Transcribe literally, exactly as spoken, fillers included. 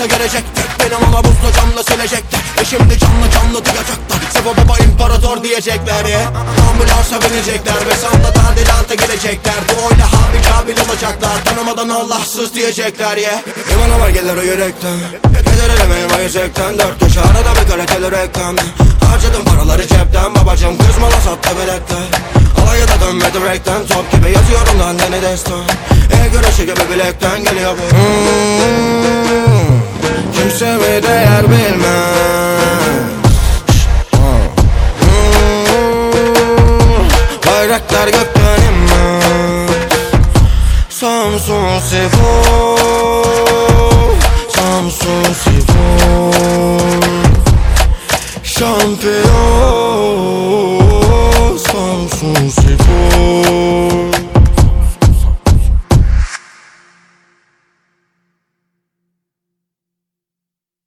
varsa gelecek tek benim ama buzla camla silecekler. E şimdi canlı canlı duyacaklar, Sefo Baba imparator diyecekler ya. Ambulansa binecekler ve sanda tadilata gelecekler. Bu oyla abi kabil olacaklar, tanımadan Allahsız diyecekler ya. İmanı var gelir o yürekten, eder elemeyin o yüzekten. Dört köşe arada bir kaliteli reklam. Harcadım paraları cepten, babacım kızmala sattı bilekler. Alaya da dönmedi rekten, top gibi yazıyorum lan dene destan. E güreşi gibi bilekten geliyor bu. hmm, Kimse mi değer bilmez. Bayraklar gökten inmez. Samsun Spor, Samsun Spor şampiyon, Samsun Spor.